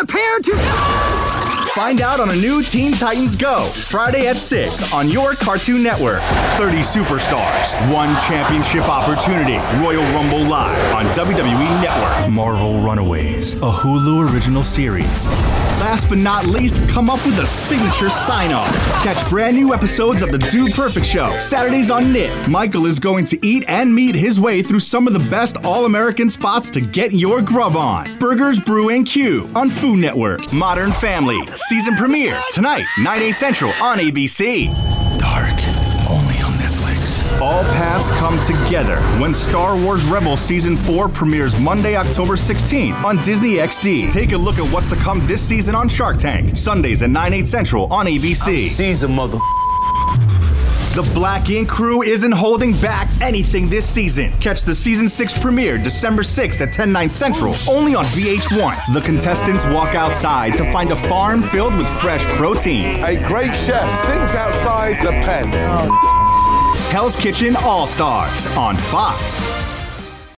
Prepare to... Find out on a new Teen Titans Go, Friday at 6 on your Cartoon Network. 30 superstars, one championship opportunity. Royal Rumble Live on WWE Network. Marvel Runaways, a Hulu original series. Last but not least, come up with a signature sign-off. Catch brand new episodes of The Dude Perfect Show, Saturdays on Nick. Michael is going to eat and meet his way through some of the best all-American spots to get your grub on. Burgers, Brew, and Q on Food Network. Modern Family, season premiere, tonight, 9/8 Central on ABC. Dark, only on Netflix. All paths come together when Star Wars Rebels Season 4 premieres Monday, October 16th on Disney XD. Take a look at what's to come this season on Shark Tank, Sundays at 9/8 Central on ABC. She's a mother... The Black Ink Crew isn't holding back anything this season. Catch the Season 6 premiere December 6th at 10/9 Central, only on VH1. The contestants walk outside to find a farm filled with fresh protein. A great chef thinks outside the pen. Hell's Kitchen All-Stars on Fox.